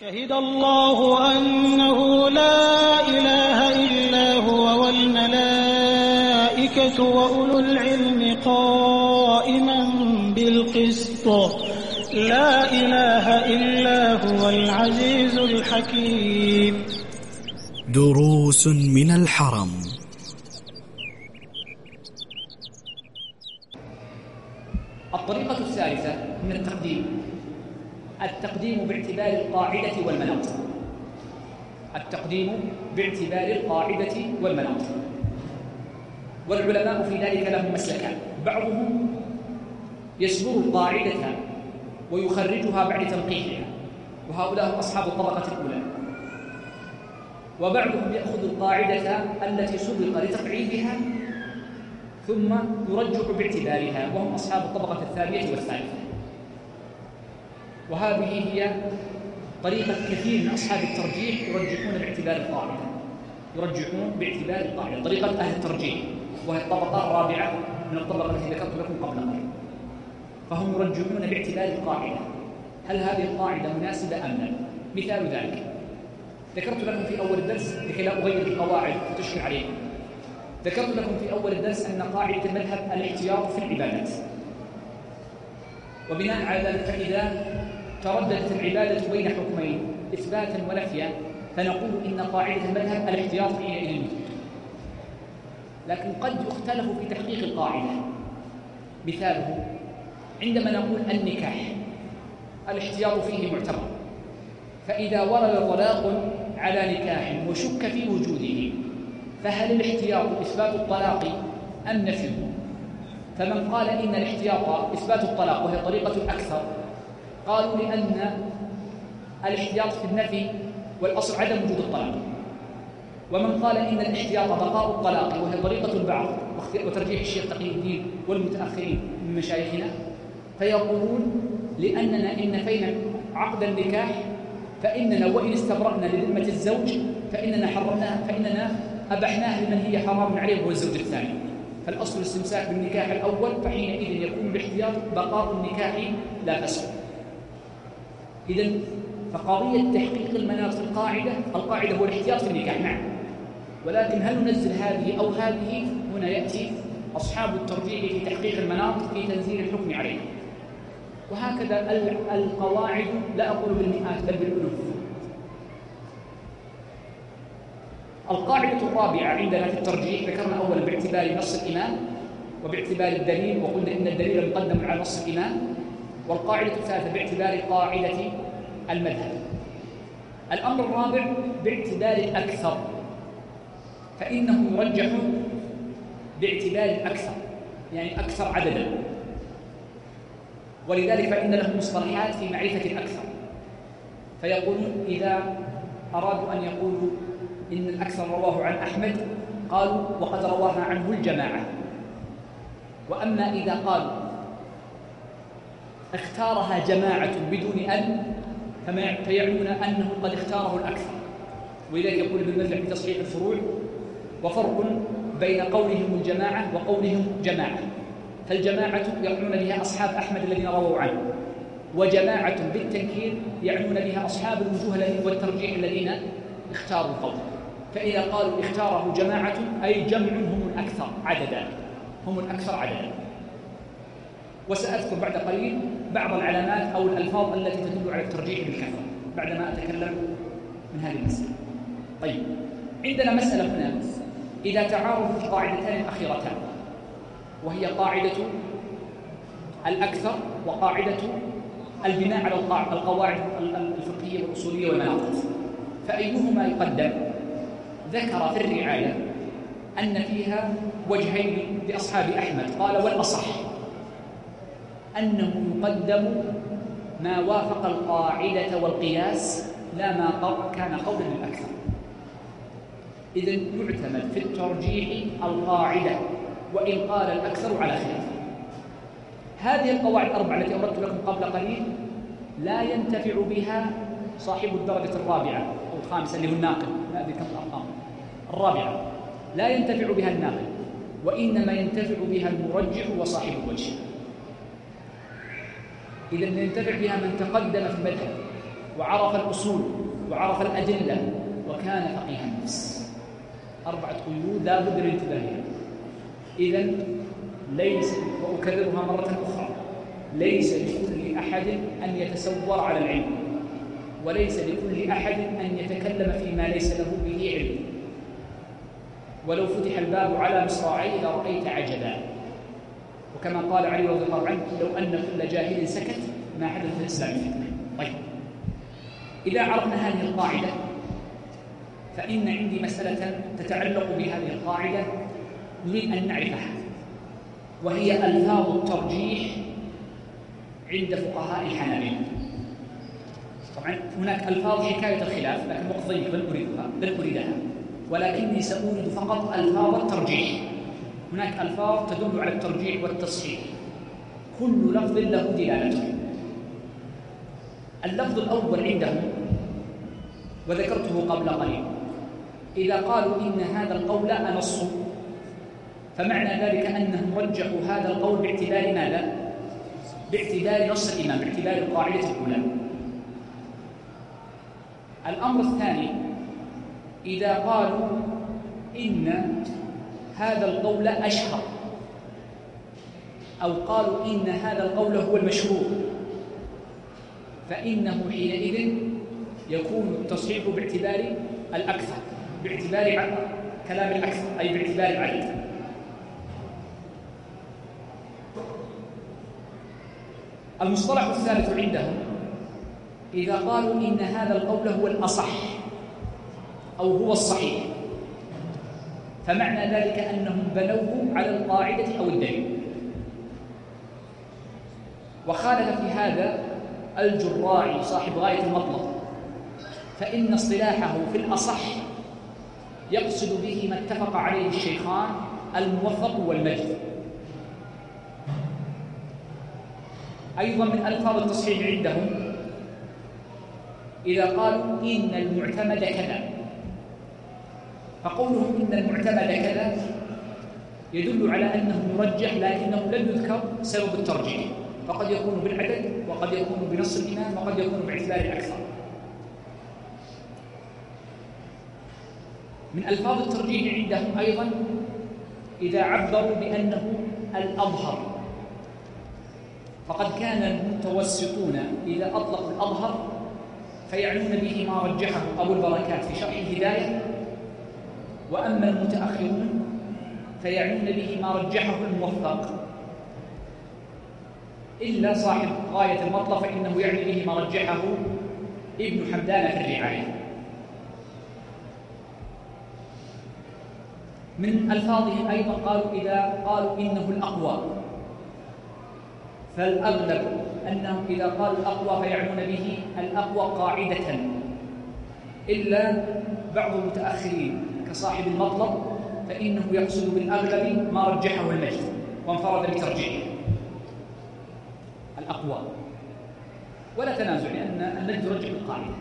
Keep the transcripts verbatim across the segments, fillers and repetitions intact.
شهد الله أنه لا إله إلا هو والملائكة وأولو العلم قائما بالقسط لا إله إلا هو العزيز الحكيم. دروس من الحرم. الطريقة الثالثة من التقديم التقديم باعتبار القاعدة والمناط. التقديم باعتبار القاعدة والمناط، والعلماء في ذلك لهم مسلكان: بعضهم يسبر القاعدة ويخرجها بعد تنقيحها، وهؤلاء أصحاب الطبقة الأولى، وبعضهم يأخذ القاعدة التي سبق لتقعيدها ثم يرجح باعتبارها، وهم أصحاب الطبقة الثانية والثالثة. وهذه هي طريقة كثير من أصحاب الترجيح، يرجحون باعتبار القاعدة يرجحون باعتبار القاعدة طريقة أهل الترجيح، وهي الطبقة الرابعة من الطبقة التي ذكرت لكم قبل قليل. فهم يرجحون باعتبار القاعدة، هل هذه القاعدة مناسبة أم لا؟ مثال ذلك ذكرت لكم في أول الدرس لكي لا أغير القواعد فتشكل عليكم. ذكرت لكم في أول الدرس أن قاعدة المذهب الاحتياط في العبادات، وبناء على ذلك فإذا ترددت العبادة بين حكمين إثباتا ونفيا فنقول إن قاعدة المذهب الاحتياط حينئذ المطلق. لكن قد يختلف في تحقيق القاعدة. مثاله عندما نقول النكاح الاحتياط فيه معتبر، فإذا ورد طلاق على نكاح وشك في وجوده فهل الاحتياط إثبات الطلاق أم نفيه؟ فمن قال إن الاحتياط إثبات الطلاق وهي طريقة الأكثر قالوا لأن الاحتياط في النفي والأصل عدم وجود الطلاق. ومن قال إن الاحتياط بقاء الطلاق وهي طريقة البعض وترجيح الشيخ تقي الدين والمتأخرين من مشايخنا فيقولون لأننا إن نفينا عقد النكاح فإننا وإن استبرأنا لذمة الزوج فإننا حرمناها فإننا أبحناها لمن هي حرام عليه وهو الزوج الثاني. فالأصل الاستمساك بالنكاح الأول، فحينئذ يكون الاحتياط بقاء النكاح لا فسخ. إذن فقضية تحقيق المناط في القاعدة القاعدة هو الاحتياط في النكاح، نعم، ولكن هل ننزل هذه أو هذه؟ هنا يأتي أصحاب الترجيح في تحقيق المناط في تنزيل الحكم عليه. وهكذا القواعد لا أقول بالمئات بل بالألوف. القاعدة الرابعة عندنا في الترجيح ذكرنا أولا باعتبار نص الإمام وباعتبار الدليل، وقلنا إن الدليل مقدم على نص الإمام. والقاعدة الثالثة باعتبار قاعدة المذهب. الأمر الرابع باعتبار الأكثر، فإنه يرجح باعتبار الأكثر يعني أكثر عددا، ولذلك فإن لهم مصطلحات في معرفة الأكثر. فيقولون إذا أرادوا أن يقولوا إن الأكثر رواه عن أحمد قالوا وقد رواها عنه الجماعة. وأما إذا قالوا اختارها جماعة بدون أن فيعنون أنه قد اختاره الأكثر. ولذلك يقول ابن مفلح في تصحيح الفروع: وفرق بين قولهم الجماعة وقولهم جماعة، فالجماعة يعنون بها أصحاب أحمد الذين رووا عنه، وجماعة بالتنكير يعنون بها أصحاب الوجوه والترجيح الذين اختاروا القول. فإذا قالوا اختاره جماعة أي جمع هم الأكثر عددا هم الأكثر عددا. وسأذكر بعد قليل بعض العلامات أو الألفاظ التي تدل على الترجيح بالكثرة بعدما أتكلم من هذه المسألة. طيب، عندنا مسألة هنا إذا تعارضت القاعدتان الأخيرتان، وهي قاعدة الأكثر وقاعدة البناء على القواعد الفقهية والأصولية والمناطق، فأيهما يقدم؟ ذكر في الرعاية أن فيها وجهين لأصحاب أحمد، قال والأصح أنه يقدم ما وافق القاعدة والقياس لا ما كان قولا للأكثر. إذن يعتمد في الترجيح القاعدة وإن قال الأكثر على خلاف. هذه القواعد الأربعة التي أردت لكم قبل قليل لا ينتفع بها صاحب الدرجة الرابعة أو الخامسة اللي هو الناقل، ما أدري كم الأرقام، الرابعة لا ينتفع بها الناقل، وإنما ينتفع بها المرجح وصاحب الوجه. إذا ينتفع بها من تقدم في المذهب وعرف الأصول وعرف الأدلة وكان فقيه النفس. أربعة قيود لا بد من الانتباه لها. إذن ليس، وأكررها مرة أخرى، ليس لكل أحد أن يتسور على العلم، وليس لكل أحد أن يتكلم فيما ليس له به علم. ولو فتح الباب على مصراعيه لرأيت عجبا، وكما قال علي رضي الله عنه: لو أن كل جاهل سكت ما حدث في الإسلام فتنة. طيب، إذا عرفنا هذه القاعدة فإن عندي مسألة تتعلق بهذه القاعدة يريد أن نعرفها، وهي ألفاظ الترجيح عند فقهاء الحنابلة. طبعا هناك ألفاظ حكاية الخلاف لكن وقت ضيق بل أريدها بل أريدها ولكني سأورد فقط ألفاظ الترجيح. هناك ألفاظ تدل على الترجيح والتصحيح، كل لفظ له دلالته. اللفظ الأول عندهم وذكرته قبل قليل، إذا قالوا إن هذا القول أنص، فمعنى ذلك أنهم رجحوا هذا القول باعتبار ماذا؟ باعتبار نص الإمام، باعتبار القاعدة الأولى. الأمر الثاني، إذا قالوا إن هذا القول أشهر، أو قالوا إن هذا القول هو المشهور، فإنه حينئذ يكون التصحيح باعتبار الأكثر، باعتبار كلام الأكثر، أي باعتبار العدد. المصطلح الثالث عندهم إذا قالوا إن هذا القول هو الأصح أو هو الصحيح، فمعنى ذلك أنهم بنوه على القاعدة أو الدليل. وخالف في هذا الجراعي صاحب غاية المطلب، فإن اصطلاحه في الأصح يقصد به ما اتفق عليه الشيخان الموفق والمجد. أيضا من ألفاظ التصحيح عندهم إذا قالوا إن المعتمد كذا، فقولهم إن المعتمد كذا يدل على أنه يرجح لكنه لم يذكر سبب الترجيح، فقد يكون بالعدد وقد يكون بنص الإمام وقد يكون باعتبار الأكثر. من ألفاظ الترجيح عندهم أيضا إذا عبروا بأنه الأظهر، فقد كان المتوسطون إذا أطلقوا الأظهر فيعنون به ما رجحه أبو البركات في شرح الهداية، وأما المتأخرون فيعنون به ما رجحه الموفق، إلا صاحب غاية المطلب فإنه يعني به ما رجحه ابن حمدان في الرعاية. من ألفاظهم أيضا قالوا إذا قالوا إنه الأقوى، فالأغلب أنهم إذا قالوا الأقوى فيعنون به الأقوى قاعدة، إلا بعض المتأخرين كصاحب المطلب فإنه يقصد بالأغلب ما رجحه المجد وانفرد بترجيحه الأقوى، ولا تنازع لأن المجد يرجح القاعدة.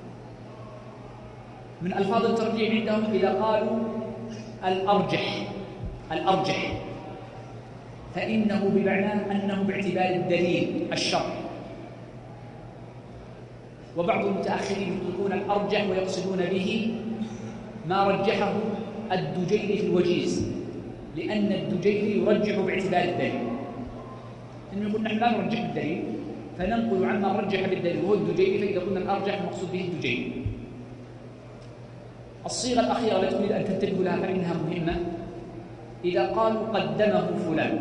من ألفاظ الترجيح عندهم إذا قالوا الأرجح الأرجح فإنه بمعنى أنه باعتبار الدليل الشرعي، وبعض المتأخرين يطلقون الأرجح ويقصدون به ما رجحه الدجيلي في الوجيز، لأن الدجيلي يرجح باعتبار الدليل، إنه يقول نحن لا نرجح بالدليل فننقل عما رجح بالدليل وهو الدجيلي، فإذا قلنا الأرجح المقصود به الدجيلي. الصيغة الأخيرة التي تريد أن تنتبه لها فإنها مهمة، إذا قالوا قدمه فلان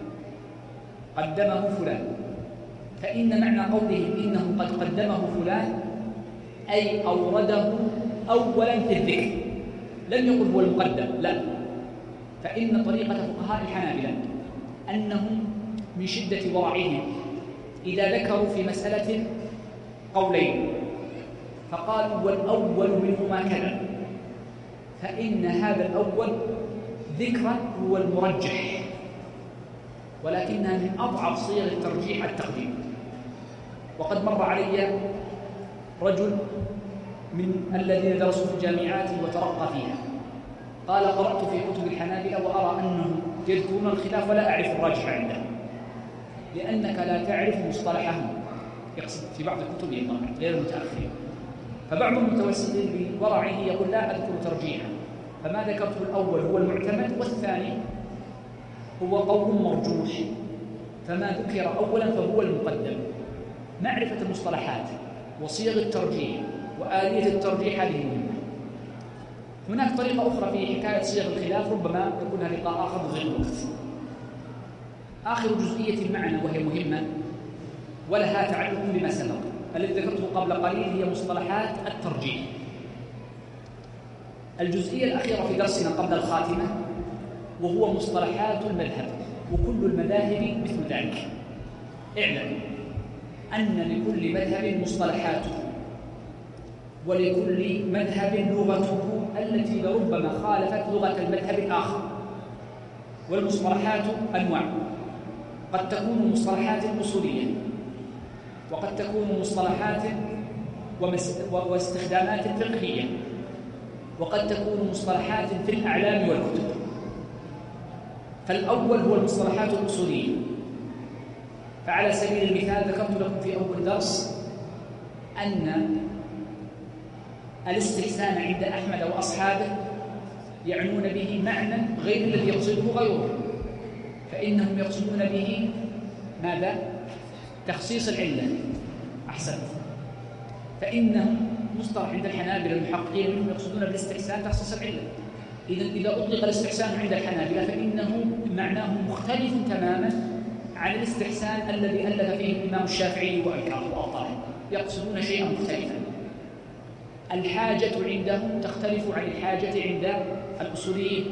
قدمه فلان فإن معنى قولهم إنه قد قدمه فلان أي أورده أولا في الذكر، لم يقل هو المقدم، لا، فإن طريقة فقهاء الحنابلة أنهم من شدة ورعهم إذا ذكروا في مسألة قولين فقالوا والأول منهما كذا، فإن هذا الأول ذكرا هو المرجح، ولكنها من أضعف صيغ الترجيح التقديم. وقد مر علي رجل من الذين درسوا في الجامعات وترقى فيها قال قرأت في كتب الحنابلة وأرى أنهم يذكرون الخلاف ولا أعرف الراجح عندهم، لأنك لا تعرف مصطلحهم يقصد في بعض الكتب طبعا غير المتأخرين. فبعض المتوسطين بورعه يقول لا أذكر ترجيحا، فما ذكرته الأول هو المعتمد، والثاني هو قول مرجوح، فما ذكر أولا فهو المقدم. معرفة المصطلحات وصيغ الترجيح وآلية الترجيح هذه مهمة. هناك طريقة أخرى في حكاية صيغ الخلاف ربما يكون لها لقاء آخر بغير الوقت. آخر جزئية المعنى وهي مهمة ولها تعلق بما سبق الذي ذكرته قبل قليل، هي مصطلحات الترجيح. الجزئية الأخيرة في درسنا قبل الخاتمة وهو مصطلحات المذهب، وكل المذاهب مثل ذلك. اعلم أن لكل مذهب مصطلحاته، ولكل مذهب لغته التي لربما خالفت لغة المذهب الآخر. والمصطلحات أنواع، قد تكون مصطلحات أصولية، وقد تكون مصطلحات واستخدامات فقهية، وقد تكون مصطلحات في الأعلام والكتب. فالأول هو المصطلحات الأصولية. فعلى سبيل المثال ذكرت لكم في أول درس أن الاستحسان عند أحمد وأصحابه يعنون به معنى غير الذي يقصده غيره، فإنهم يقصدون به ماذا؟ تخصيص العلة. أحسنت. فإنهم مصطلح عند الحنابلة المحققين منهم يقصدون بالاستحسان تخصيص العلة. إذا إذا أطلق الاستحسان عند الحنابلة فإنه معناه مختلف تماما عن الاستحسان الذي ألف فيه الإمام الشافعي وأنكره وأبطله، يقصدون شيئا مختلفا. الحاجة عندهم تختلف عن الحاجة عند الأصوليين.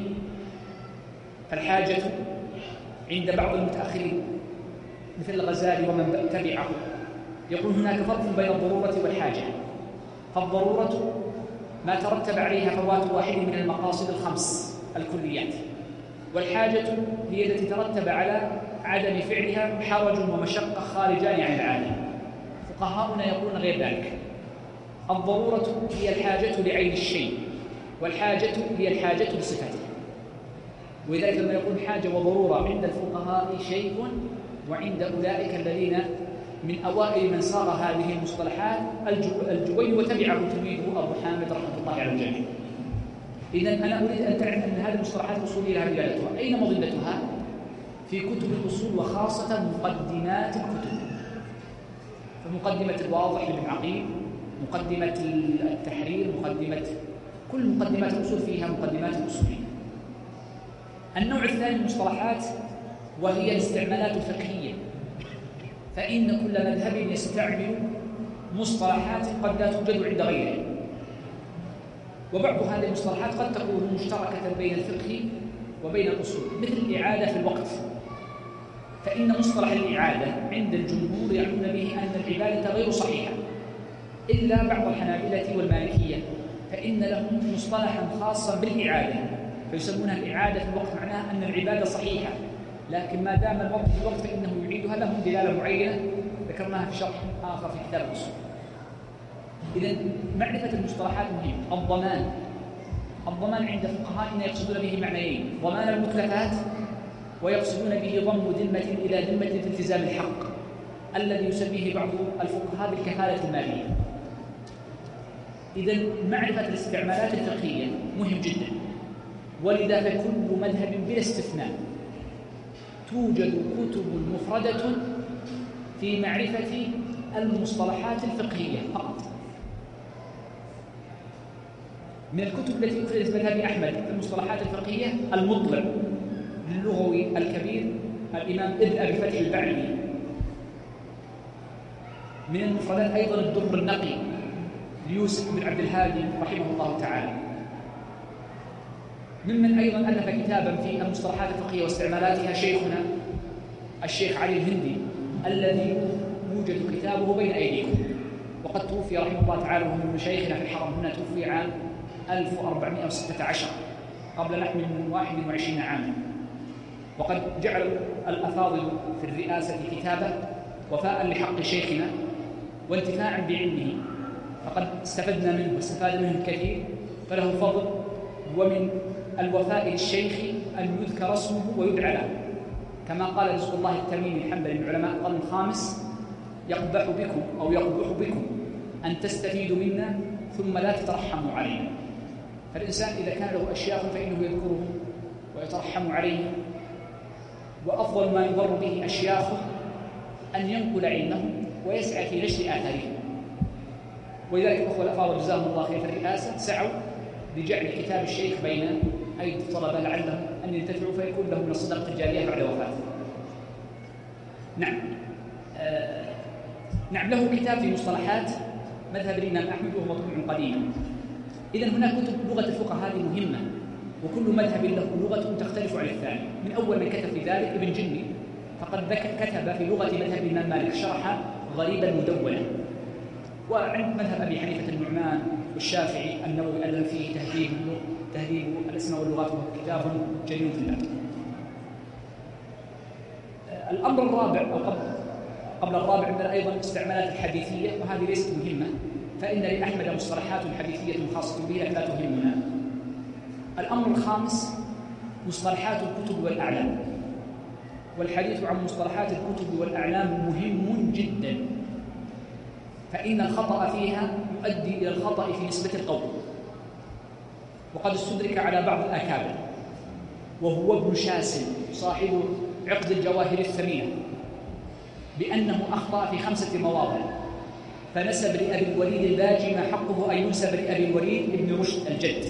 فالحاجة عند بعض المتأخرين مثل الغزالي ومن تبعه يقول هناك فرق بين الضرورة والحاجة. فالضرورة ما ترتب عليها فوات واحد من المقاصد الخمس الكليات، والحاجة هي التي ترتب على عدم فعلها حرج ومشقة خارجان عن العادة. فقهاؤنا يقولون غير ذلك. الضرورة هي الحاجة لعين الشيء، والحاجة هي الحاجة لصفته. ولذلك لما يقول حاجة وضرورة عند الفقهاء شيء، وعند أولئك الذين من أوائل من صاغ هذه المصطلحات الجويني وتبعه تلميذه أبو حامد رحمة الله على الجميع. إذن أنا أريد أن تعرف أن هذه المصطلحات الأصولية لها دلالتها. أين مظلتها؟ في كتب الأصول، وخاصة مقدمات الكتب. فمقدمة الواضح لابن عقيل، مقدمة التحرير، مقدمة كل مقدمات الأصول فيها مقدمات أصولية. النوع الثاني من المصطلحات وهي الاستعمالات الفقهية، فإن كل مذهب يستعمل مصطلحات قد لا توجد عند غيره. وبعض هذه المصطلحات قد تكون مشتركة بين الفقه وبين الأصول، مثل الإعادة في الوقت. فإن مصطلح الإعادة عند الجمهور يعنون به أن العبادة غير صحيحة، إلا بعض الحنابلة والمالكية فإن لهم مصطلحا خاصا بالإعادة، فيسمونها الإعادة في الوقت، معناها أن العبادة صحيحة، لكن ما دام الوقت في الوقت فإنه يعيدها. لهم دلالة معينة ذكرناها في شرح آخر في كتاب الأصول. إذن معرفة المصطلحات مهم. الضمان، الضمان عند فقهائنا يقصدون به معنيين: ضمان المتلفات، ويقصدون به ضم ذمة إلى ذمة في التزام الحق، الذي يسميه بعض الفقهاء بالكفالة المالية. إذن معرفة الاستعمالات الفقهية مهم جدا، ولذا فكل مذهب بلا استثناء توجد كتب مفردة في معرفة المصطلحات الفقهية فقط. من الكتب التي أفردت مذهب أحمد في المصطلحات الفقهية المطلع للغوي الكبير الإمام ابن أبي فتح البعلي. من المفردات أيضا الدر النقي ليوسف بن عبد الهادي رحمه الله تعالى. ممن أيضا ألف كتابا في المصطلحات الفقهية واستعمالاتها شيخنا الشيخ علي الهندي، الذي يوجد كتابه بين أيديكم، وقد توفي رحمه الله تعالى ومن مشايخنا في الحرم هنا، توفي عام ألف وأربعمائة وستة عشر قبل نحو من واحد وعشرين عاما. وقد جعل الأفاضل في الرئاسة كتابه وفاء لحق شيخنا وانتفاعا بعلمه، فقد استفدنا منه واستفاد منه الكثير، فله فضل. ومن الوفاء للشيخ أن يذكر اسمه ويدعى له، كما قال رزق الله التميمي الحنبلي من علماء القرن الخامس: يقبح بكم أو يقبح بكم أن تستفيدوا منا ثم لا تترحموا علينا. فالإنسان إذا كان له أشياخ فإنه يذكرهم ويترحم عليهم، وأفضل ما يضر به أشياخه أن ينقل علمهم ويسعى في نشر آثارهم. ولذلك الأخوة الأفاضل جزاهم الله خير في الرئاسة سعوا لجعل كتاب الشيخ بين أيدي الطلبة لعلهم أن ينتفعوا فيكون لهم من الصدقة الجارية بعد وفاته. نعم آه نعم له كتاب في مصطلحات مذهب الإمام أحمد وهو مطبوع قديما. إذن هناك كتب لغة الفقهاء هذه مهمة، وكل مذهب له لغة تختلف عن الثاني. من أول من كتب في ذلك ابن جني، فقد كتب في لغة مذهب الإمام مالك شرح غريبا مدونا. وعند مذهب أبي حنيفة النعمان والشافعي النووي ألف فيه تهذيب تهذيب الأسماء واللغات، وهو كتاب جليل في الباب. الأمر الرابع أو قبل قبل الرابع عندنا أيضا استعمالات الحديثية، وهذه ليست مهمة، فإن لأحمد مصطلحات حديثية خاصة به لا تهمنا. الأمر الخامس مصطلحات الكتب والأعلام، والحديث عن مصطلحات الكتب والأعلام مهم جدا، فإن الخطأ فيها يؤدي إلى الخطأ في نسبة القول. وقد استدرك على بعض الأكابر وهو ابن شاسل صاحب عقد الجواهر الثمينة بأنه أخطأ في خمسة مواضع، فنسب لأبي الوليد الباجي ما حقه أن ينسب لأبي الوليد ابن رشد الجد،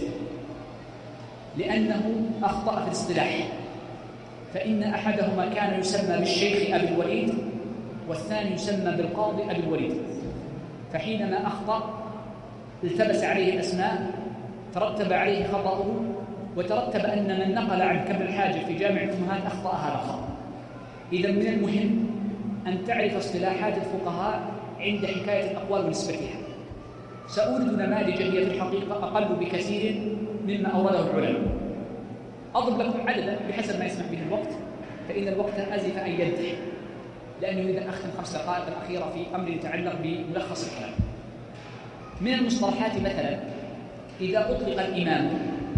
لأنه أخطأ في الاصطلاح، فإن أحدهما كان يسمى بالشيخ أبي الوليد والثاني يسمى بالقاضي أبي الوليد، فحينما أخطأ التبس عليه الأسماء، ترتب عليه خطأه، وترتب أن من نقل عن كابن الحاجب في جامع الأمهات أخطأ هذا الخطأ. إذن من المهم أن تعرف اصطلاحات الفقهاء عند حكاية الأقوال ونسبتها. سأورد نماذج هي في الحقيقة أقل بكثير مما أورده العلماء. أضرب لكم عددا بحسب ما يسمح به الوقت، فإن الوقت أزف أن ينتهي، لأني أريد أن أختم خمس دقائق الأخيرة في أمر يتعلق بملخص الكلام. من المصطلحات مثلا إذا أطلق الإمام،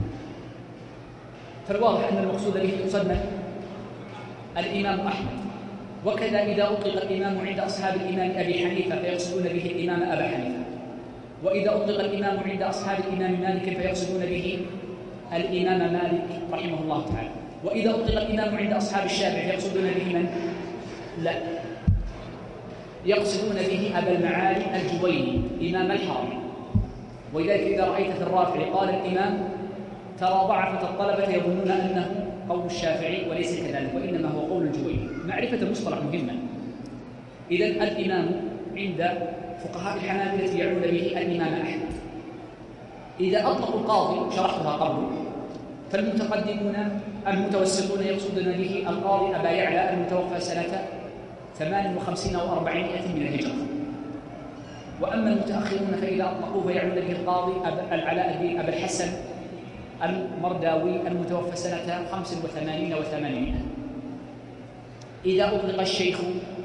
فالواضح أن المقصود به يقصد من؟ الإمام أحمد. وكذا إذا أطلق الإمام عند أصحاب الإمام أبي حنيفة فيقصدون به الإمام أبا حنيفة، وإذا أطلق الإمام عند أصحاب الإمام مالك فيقصدون به الإمام مالك رحمه الله تعالى، وإذا أطلق الإمام عند أصحاب الشافعي فيقصدون به من؟ لا، يقصدون به أبا المعالي الجويني إمام الحرمين. ولذلك إذا رأيت في الرافع قال الإمام، ترى ضعفة الطلبة يظنون أنه قول الشافعي وليس كذلك، وإنما هو قول الجويني. معرفة المصطلح مهمة. إذن الإمام عند فقهاء الحنابلة يعنون به الإمام أحمد. إذا أطلقوا القاضي شرحتها قبل، فالمتقدمون المتوسطون يقصدون به القاضي أبا يعلى المتوفى سنة ثمان وخمسين وأربعمائة من الهجرة. وأما المتأخرون فإذا أطلقوه يعنون به القاضي العلاء الدين أبا الحسن المرداوي المتوفى سنة خمس وثمانين وثمانمائة. إذا أطلق الشيخ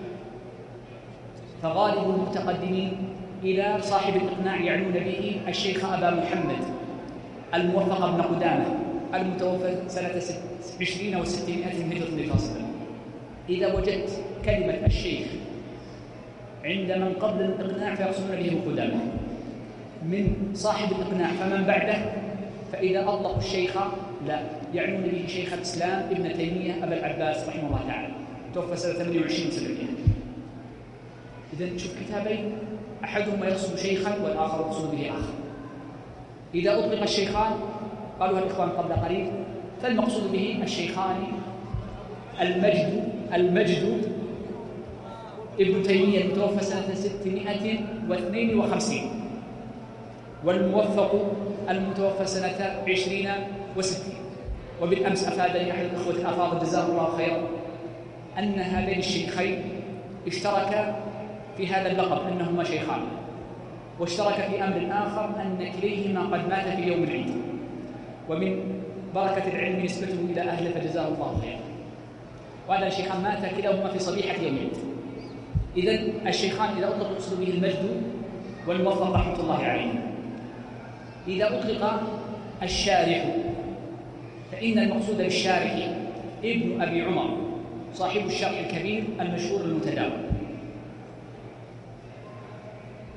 فغالب المتقدمين إلى صاحب الإقناع يعنون به الشيخ أبا محمد الموفق بن قدامة المتوفى سنة عشرين وستمائة من هجرة النبي صلى الله عليه وسلم. إذا وجدت كلمة الشيخ عند من قبل الإقناع فيقصدون به ابن قدامة، من صاحب الإقناع فمن بعده، فإذا أطلقوا الشيخ لا يعنون به شيخ الإسلام ابن تيمية أبا العباس رحمه الله تعالى توفى سنة ثمانية وعشرين وسبعمائة. إذن شوف كتابين أحدهما يقصد شيخا والآخر يقصد به آخر. إذا أطلق الشيخان قالوا الإخوان قبل قليل، فالمقصود به الشيخان المجد المجد ابن تيمية المتوفى سنة ستمائة واثنين وخمسين، والموفق المتوفى سنة عشرين وستين. وبالأمس أفادني أحد الأخوة الأفاضل جزاه الله خيرا أن هذين الشيخين اشتركا في هذا اللقب أنهما شيخان، واشترك في أمر آخر أن كليهما قد مات في يوم العيد، ومن بركة العلم نسبته إلى أهله فجزاه الله خيرا. وهذا الشيخان مات كلاهما في صبيحة يوم العيد. إذن الشيخان إذا أطلق يقصد به المجد والموفق رحمة الله عليه. إذا أطلق الشارح فإن المقصود بالشارح ابن أبي عمر صاحب الشرح الكبير المشهور المتداول.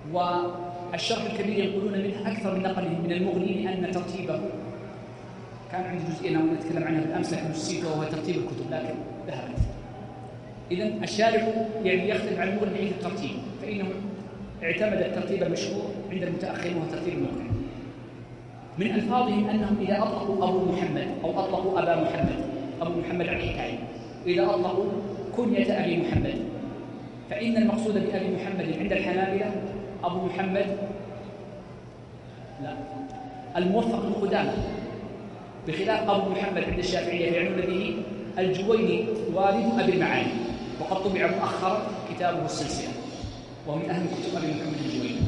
والشرح الكبير ينقلون منه أكثر من نقله من المغني لأن ترتيبه كان عندي جزئية أنا نتكلم عنها بالأمس لكن نسيته وهو ترتيب الكتب لكن ذهبت. إذن الشارح يعني يختلف عن المغني عند الترتيب، فإنه اعتمد الترتيب المشهور عند المتأخرين وهو ترتيب المغني. من ألفاظهم أنهم إذا أطلقوا أبو محمد أو أطلقوا أبا محمد، أبو محمد على الحكاية، إذا أطلقوا كنية أبي محمد، فإن المقصود بأبي محمد عند الحنابلة أبو محمد لا الموفق بن قدامة، بخلاف أبو محمد عند الشافعية يعنون به الجويني والد أبي المعالي، وقد طبع مؤخرا كتابه السلسلة وهو من أهم كتب أبي محمد الجويني.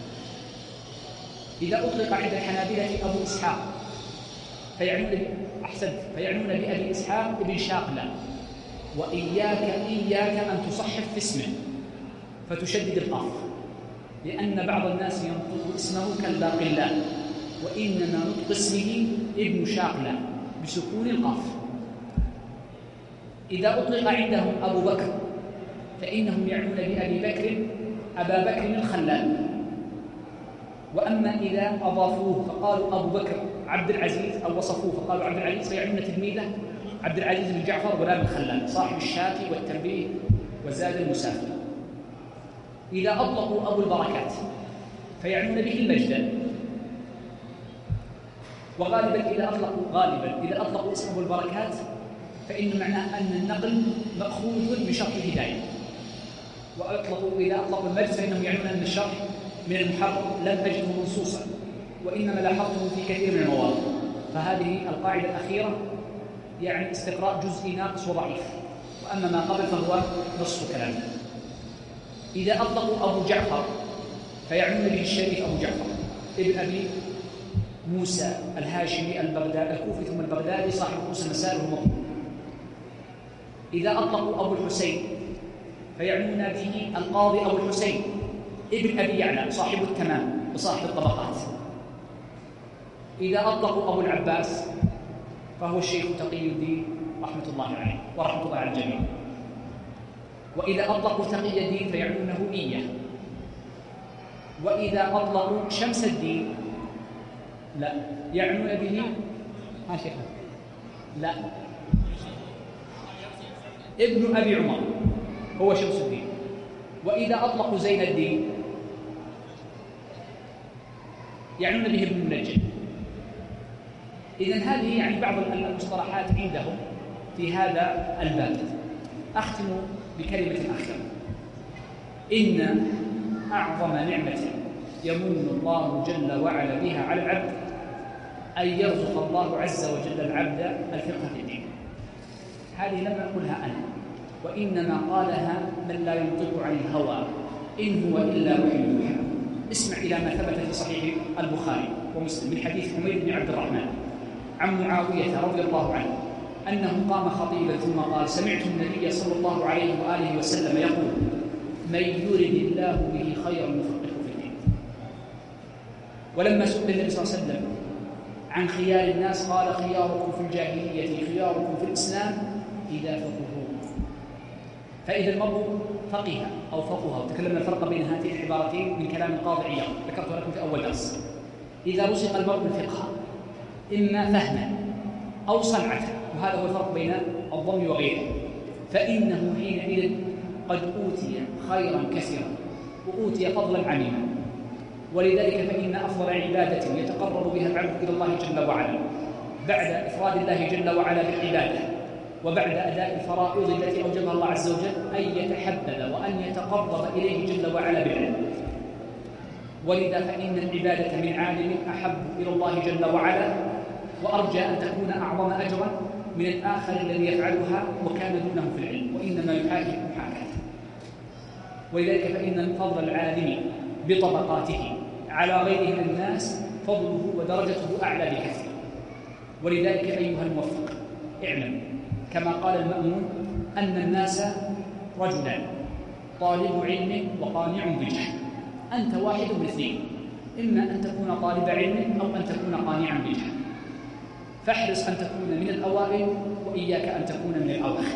إذا أطلق عند الحنابلة أبو إسحاق فيعنون أحسنت فيعنون بأبي إسحاق ابن شاقلة، وإياك إياك أن تصحف في اسمه فتشدد القاف، لأن بعض الناس ينطق اسمه كالباقلة، وإنما نطق اسمه ابن شاقلة بسكون القاف. إذا أطلق عندهم أبو بكر فإنهم يعنون بأبي بكر أبا بكر الخلال، وأما إذا أضافوه فقالوا أبو بكر عبد العزيز أو وصفوه فقالوا عبد العزيز فيعنون تلميذه عبد العزيز بن جعفر غلام الخلال صاحب الشافي والتنبيه وزاد المسافر. إذا أطلقوا أبو البركات فيعنون به المجد، وغالبا إذا أطلقوا غالبا إذا أطلقوا اسم أبو البركات فإن معناه أن النقل مأخوذ من شرط الهداية، وأطلقوا إذا أطلقوا المجد فإنهم يعنون أن الشرط من المحرم لم أجده منصوصا، وإنما لاحظته في كثير من المواضع. فهذه القاعدة الأخيرة يعني استقراء جزئي ناقص وضعيف، وأما ما قبل فهو نصف كلامه. إذا أطلقوا أبو جعفر فيعنون به الشريف أبو جعفر ابن أبي موسى الهاشمي البغدادي الكوفي ثم البغدادي صاحب رؤوس المسائل والمطلوب. إذا أطلقوا أبو الحسين فيعنون به القاضي أبو الحسين ابن أبي يعلى صاحب التمام وصاحب الطبقات. إذا أطلقوا أبو العباس فهو الشيخ تقي الدين رحمة الله عليه ورحمة الله على الجميع. وإذا أطلقوا تقي الدين فيعنونه إياه. وإذا أطلقوا شمس الدين لا يعنون به ها شيخ لا ابن أبي عمر هو شمس الدين. وإذا أطلقوا زين الدين يعنون به ابن المنجم. إذن هذه يعني بعض المصطلحات عندهم في هذا الباب. أختم بكلمة أخيرة: إن أعظم نعمة يمن الله جل وعلا بها على العبد أن يرزق الله عز وجل العبد الفقه في الدين. هذه لم أقلها أنا، وإنما قالها من لا ينطق عن الهوى إن هو إلا وحي يوحى. اسمع إلى ما ثبت في صحيح البخاري ومسلم من حديث حميد بن عبد الرحمن عن معاوية رضي الله عنه أنه قام خطيبا ثم قال: سمعت النبي صلى الله عليه وآله وسلم يقول: من يرد الله به خيرا يفقهه في الدين. ولما سئل النبي صلى الله عليه وسلم عن خيار الناس قال: خياركم في الجاهلية خياركم في الإسلام إذا فقهوا. فإذا المرء فقه أو فقه، وتكلمنا الفرق بين هاتين العبارتين من كلام القاضي عياض ذكرته لكم في أول درس. إذا رزق المرء الفقه إما فهما أو صنعة، وهذا هو الفرق بين الضم وغيره، فإنه حينئذ قد أوتي خيرا كثيرا وأوتي فضلا عميما. ولذلك فإن أفضل عبادة يتقرب بها العبد إلى الله جل وعلا بعد إفراد الله جل وعلا بالعبادة وبعد أداء الفرائض التي أوجبها الله عز وجل أن يتحبب وأن يتقرب إليه جل وعلا بالعلم. ولذا فإن العبادة من عالم أحب إلى الله جل وعلا وأرجى أن تكون أعظم أجرا من الآخر الذي يفعلها وكان دونه في العلم، وإنما يحاكي محاكاة. ولذلك فإن فضل العالم بطبقاته على غيره من الناس فضله ودرجته أعلى بكثير. ولذلك أيها الموفق اعلم كما قال المأمون أن الناس رجلان: طالب علم وقانع بجهل. أنت واحد من اثنين، إما أن تكون طالب علم أو أن تكون قانعا بجهل. فاحرص أن تكون من الأوائل وإياك أن تكون من الأواخر.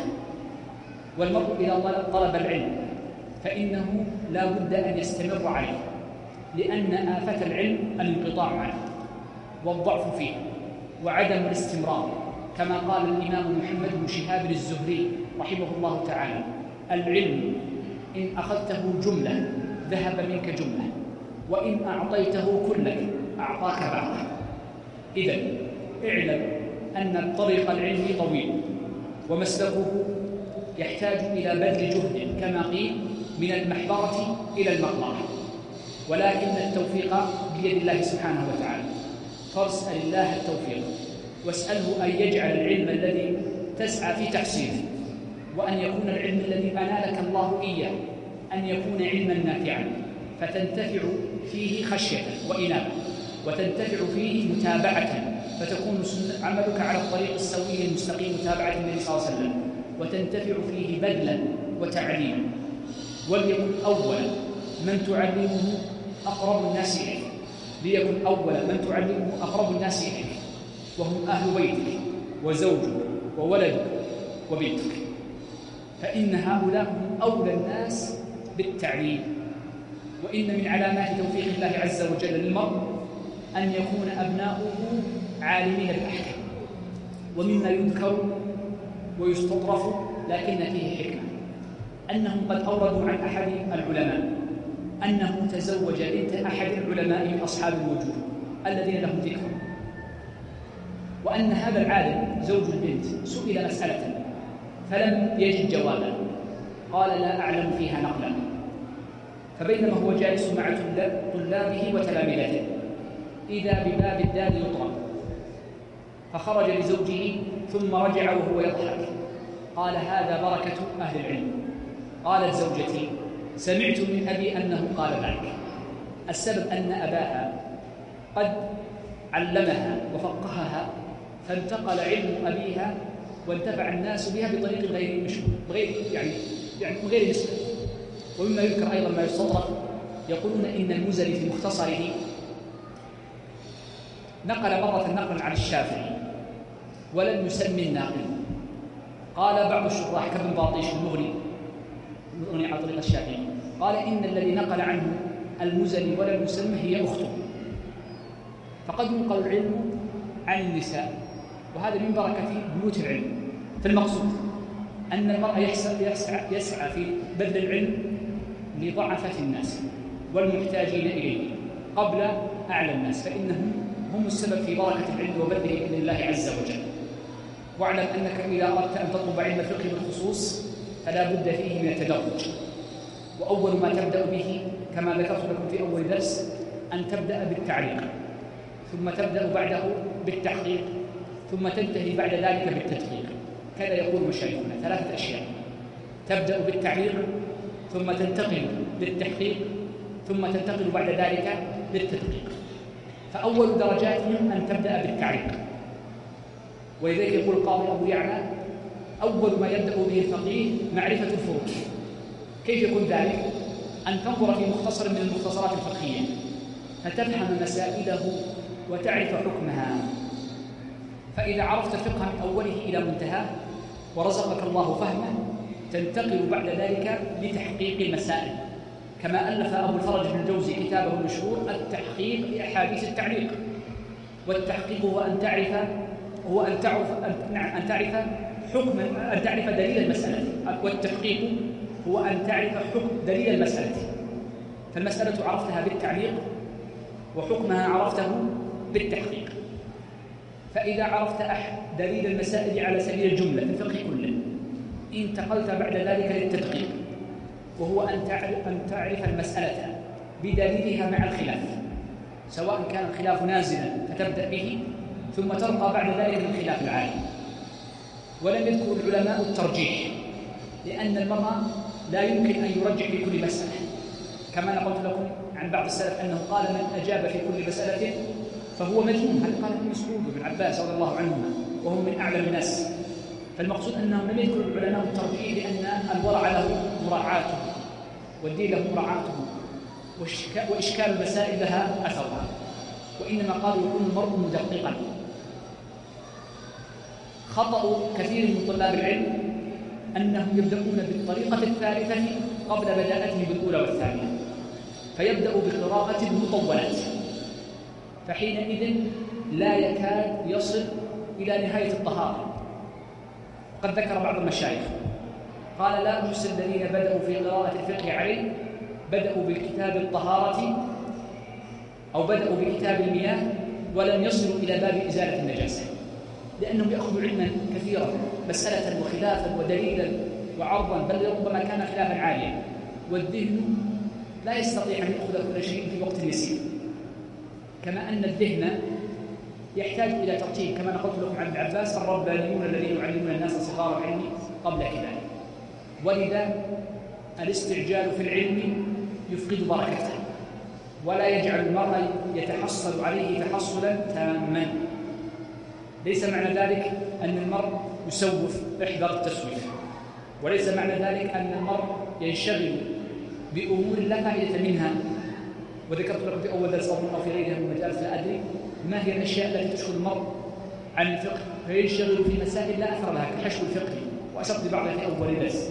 والمرء إذا طلب العلم فإنه لا بد أن يستمر عليه لأن آفة العلم الانقطاع عنه والضعف فيه وعدم الاستمرار، كما قال الإمام محمد بن شهاب الزهري رحمه الله تعالى: العلم إن أخذته جملة ذهب منك جملة، وإن أعطيته كلك أعطاك بعضه. إذن اعلم أن الطريق العلمي طويل، ومسلكه يحتاج إلى بذل جهد كما قيل من المحبرة إلى المقبرة، ولكن التوفيق بيد الله سبحانه وتعالى، فاسأل الله التوفيق واسأله أن يجعل العلم الذي تسعى في تحصيله، وأن يكون العلم الذي أنالك الله إياه أن يكون علما نافعا فتنتفع فيه خشية وإنابة، وتنتفع فيه متابعة فتكون عملك على الطريق السوي المستقيم متابعة النبي صلى الله عليه وسلم، وتنتفع فيه بذلا وتعليما. وليكن أول من تعلمه أقرب الناس إليك، ليكن أول من تعلمه أقرب الناس إليك، وهم أهل بيتك وزوجك وولدك وبنتك، فإن هؤلاء هم أولى الناس بالتعليم. وإن من علامات توفيق الله عز وجل للمرء أن يكون أبناؤه عالمين بالأحكام. ومما يذكر ويستطرف لكن فيه حكمة أنهم قد أوردوا عن أحد العلماء أنه تزوج بنت أحد العلماء من أصحاب الوجوه الذين لهم ذكر، وأن هذا العالم زوج البنت سئل مسألة فلم يجد جوابا، قال: لا أعلم فيها نقلا. فبينما هو جالس مع طلابه وتلامذته إذا بباب الدار يطرق، فخرج لزوجه ثم رجع وهو يضحك، قال: هذا بركة أهل العلم. قالت زوجتي: سمعت من أبي أنه قال ذلك. السبب أن أباها قد علمها وفقهها، فانتقل علم أبيها وانتفع الناس بها بطريق غير مشروع، بغير يعني يعني غير نسبة. ومما يذكر أيضا ما يستطرق، يقولون إن المزني في مختصره نقل مرة نقلا عن الشافعي ولم يسمي الناقل. قال بعض الشراح كابن باطيش المغني المغني على طريق الشافعي، قال: إن الذي نقل عنه المزني ولم يسمه هي أخته. فقد ينقل العلم عن النساء، وهذا من بركة بيوت العلم. فالمقصود أن المرء يسعى, يسعى, يسعى في بذل العلم لضعفة الناس والمحتاجين إليه قبل أعلى الناس، فإنهم هم السبب في بركة العلم وبذله بإذن الله عز وجل. واعلم أنك إذا أردت أن تطلب علم الفقه بالخصوص فلا بد فيه من التدرج، وأول ما تبدأ به كما ذكرت لكم في أول درس أن تبدأ بالتعليق، ثم تبدأ بعده بالتحقيق، ثم تنتهي بعد ذلك بالتدقيق. كذا يقول مشايخنا، ثلاثة أشياء: تبدأ بالتعليق، ثم تنتقل للتحقيق، ثم تنتقل بعد ذلك للتدقيق. فأول درجاتهم أن تبدأ بالتعليق. ولذلك يقول القاضي أبو يعلى: أول ما يبدأ به الفقيه معرفة الفروع. كيف يكون ذلك؟ أن تنظر في مختصر من المختصرات الفقهية فتفهم مسائله وتعرف حكمها. فإذا عرفت الفقه من أوله إلى منتهاه ورزقك الله فهمه، تنتقل بعد ذلك لتحقيق المسائل، كما ألف أبو الفرج بن الجوزي كتابه المشهور التحقيق لأحاديث التعليق. والتحقيق هو أن تعرف هو أن تعرف أن تعرف حكم أن تعرف دليل المسألة، والتحقيق هو أن تعرف حكم دليل المسألة. فالمسألة عرفتها بالتعليق، وحكمها عرفته بالتحقيق. فإذا عرفت دليل المسائل على سبيل الجملة في الفقه كله، انتقلت بعد ذلك للتدقيق، وهو أن تعرف, أن تعرف المسألة بدليلها مع الخلاف، سواء كان الخلاف نازلا فتبدأ به ثم ترقى بعد ذلك للخلاف العالي. ولم يذكر العلماء الترجيح، لأن المرء لا يمكن أن يرجح في كل مسألة، كما نقلت لكم عن بعض السلف أنه قال: من أجاب في كل مسألة فهو مجنون. هذا قال ابن مسعود وابن عباس رضي الله عنهما، وهم من أعلم الناس. فالمقصود أنهم لم يذكروا العلماء الترجيح لأن الورع له مراعاته والدين له مراعاته، وإشكال المسائل لها أثرها، وإنما قالوا يكون المرء مدققا. خطأ كثير من طلاب العلم أنهم يبدأون بالطريقة الثالثة قبل بداءته بالأولى والثانية، فيبدأ بقراءة المطولات، فحينئذ لا يكاد يصل إلى نهاية الطهارة. قد ذكر بعض المشايخ قال لا أحسن الذين بدأوا في قراءة الفقه عليه بدأوا بكتاب الطهارة أو بدأوا بكتاب المياه ولم يصلوا إلى باب إزالة النجاسة، لأنهم يأخذوا علما كثيرا، مسألة وخلافا ودليلا وعرضا، بل ربما كان خلافا عاليا، والذهن لا يستطيع أن يأخذ كل شيء في وقت يسير، كما أن الذهن يحتاج إلى ترتيب، كما نقلت لكم عن ابن عباس الربانيون الذين يعلمون الناس صغار العلم قبل كباره. ولذا الاستعجال في العلم يفقد بركته ولا يجعل المرء يتحصل عليه تحصلا تاما. ليس معنى ذلك أن المرء يسوف، احذر التسويف، وليس معنى ذلك أن المرء ينشغل بأمور لا فائدة منها. وذكرت لكم في أول درس أو في غيرها من مجالس لا أدري ما هي الأشياء التي تشغل المرء عن الفقه فينشغل في مسائل لا أثر لها كالحشو الفقهي، وأشرت بعضها في أول درس.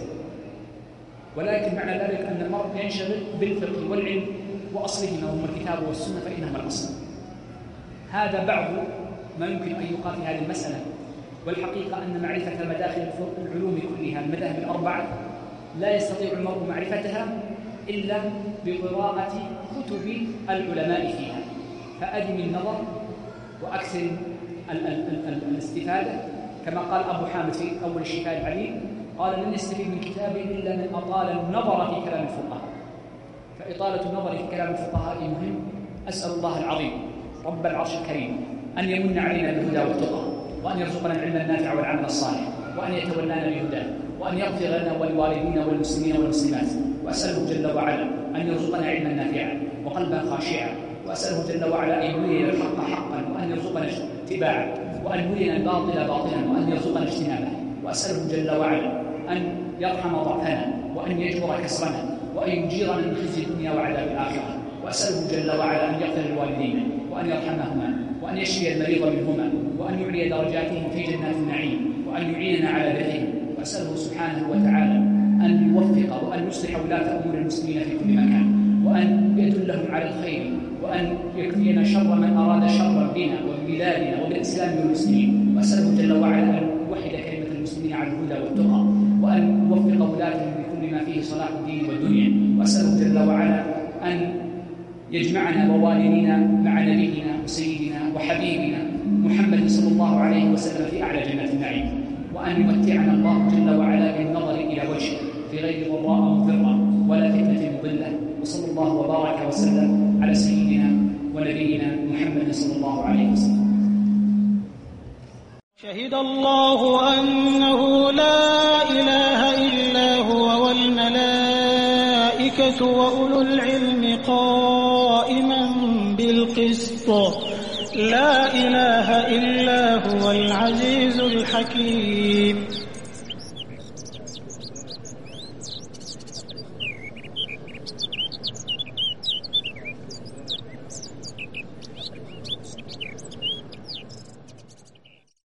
ولكن معنى ذلك أن المرء ينشغل بالفقه والعلم وأصلهما وهما الكتاب والسنة فإنهما الأصل. هذا بعض ما يمكن أن يقال في هذه المسألة. والحقيقة أن معرفة مداخل العلوم كلها المذاهب الأربعة لا يستطيع المرء معرفتها إلا بقراءة كتب العلماء فيها، فأدم النظر وأكثر ال- ال- ال- الاستفادة، كما قال أبو حامد في أول الشفاء العليم قال لن يستفيد من كتاب إلا من أطال النظر في كلام الفقهاء. فإطالة النظر في كلام الفقهاء مهم. أسأل الله العظيم رب العرش الكريم أن يمن علينا بالهدى والتقى، وأن يرزقنا العلم النافع والعمل الصالح، وأن يتولانا بهداه، وأن يغفر لنا ولوالدينا والمسلمين والمسلمات. وأسأله جل وعلا أن يرزقنا علما نافعا وقلبا خاشعا، وأسأله جل وعلا أن يرينا الحق حقا وأن يرزقنا اتباعه، وأن يرينا الباطل باطلا وأن يرزقنا اجتنابه. وأسأله جل وعلا أن يرحم ضعفنا وأن يجبر كسرنا وأن يجيرنا من خزي الدنيا وعذاب الآخرة. وأسأله جل وعلا أن يغفر للوالدين وأن يرحمهما وأن يشفي المريض منهما وأن يعلي درجاتهم في جنات النعيم وأن يعيننا على برهم. وأسأله سبحانه وتعالى أن يوفق وأن يصلح ولاة أمور المسلمين في كل مكان، وأن يدلهم على الخير، وأن يكفينا شر من أراد شرا بنا وببلادنا وبالإسلام والمسلمين. وأسأله جل وعلا أن يوحد كلمة المسلمين على الهدى والتقى، وأن يوفق ولاتهم بكل ما فيه صلاح الدين والدنيا. وأسأله جل وعلا أن يجمعنا ووالدينا مع نبينا وسيدنا وحبيبنا محمد صلى الله عليه وسلم في أعلى جنات النعيم، وأن يمتعنا الله جل وعلا بالنظر إلى وجهه في غير ضراء مضرة ولا فتنة مضلة. وصلى الله وبارك وسلم على سيدنا ونبينا محمد صلى الله عليه وسلم. شهد الله أنه لا إله إلا هو والملائكة وأولو العلم قائما بالقسط لا إله إلا هو العزيز الحكيم.